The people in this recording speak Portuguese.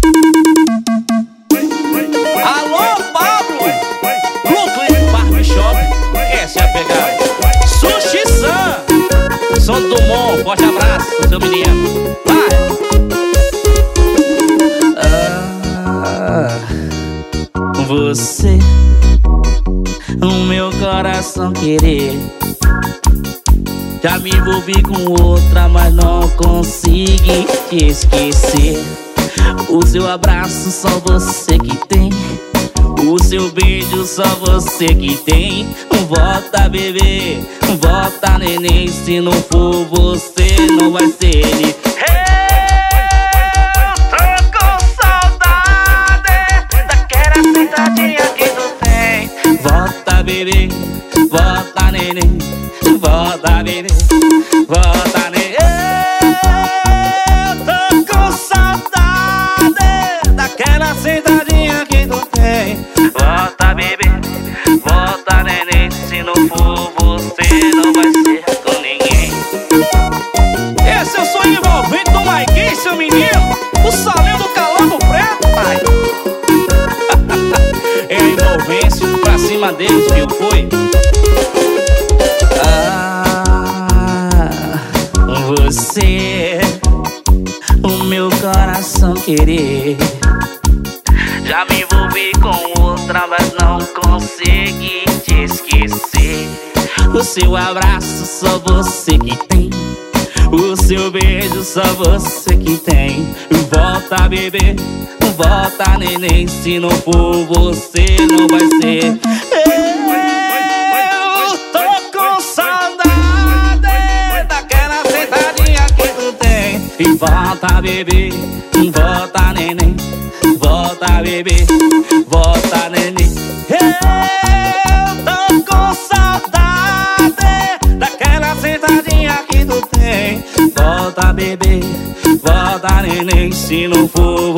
Alô, Pablo! Brooklyn Barbershop, essa é a pegada. Sushi San, Santo Dumont, forte abraço, seu menino. Vai! Você, o meu coração querer. Já me envolvi com outra, mas não consegui te esquecer. O seu abraço só você que tem, o seu beijo só você que tem. Volta, bebê, volta, neném. Se não for você, não vai ser ele. Eu tô com saudade daquela sentadinha que tu tem. Volta, bebê, volta, neném. Volta, bebê, volta, neném. Eu tô com saudade daquela sentadinha que tu tem. Volta, bebê, volta, neném. Se não for você, não vai ser com ninguém. Esse é o sonho envolvente do Maiquinho, seu menino. O salinho do Calango Preto, pai. É a envolvência pra cima deles, viu? Foi. Você, o meu coração querer. Já me envolvi com outra, mas não consegui te esquecer. O seu abraço só você que tem, o seu beijo só você que tem. Volta, bebê, volta, neném. Se não for você, não vai ser. Eu tô com saudade daquela sentadinha que tu tem. E volta, bebê, volta, neném. Volta, bebê, volta, neném. Eu tô com saudade daquela sentadinha que tu tem. Volta, bebê, volta, neném. Se não for